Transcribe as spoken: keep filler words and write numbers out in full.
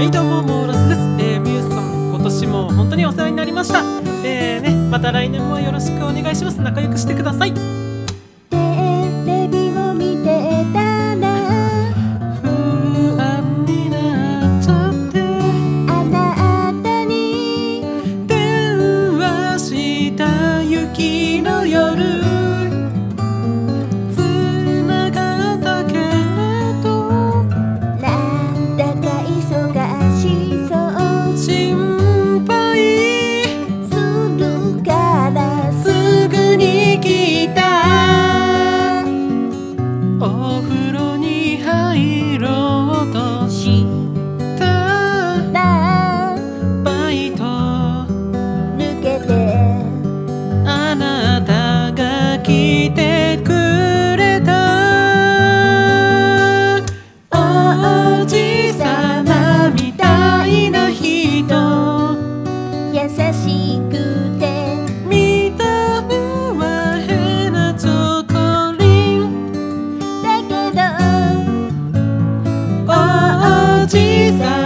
はいどうもモーラスです。えー、みゆさん今年も本当にお世話になりました。えーねまた来年もよろしくお願いします。仲良くしてください。 テレビを見てたら不安になっちゃってあなたに電話した雪の夜繋がったけれどなんだか忙しそう心配するからすぐに来た。お風呂に入ろうとしただバイト抜けてあなたが来てくれた。おじさまみたいな人優しくて見た目は変なチョコリンだけどおじさ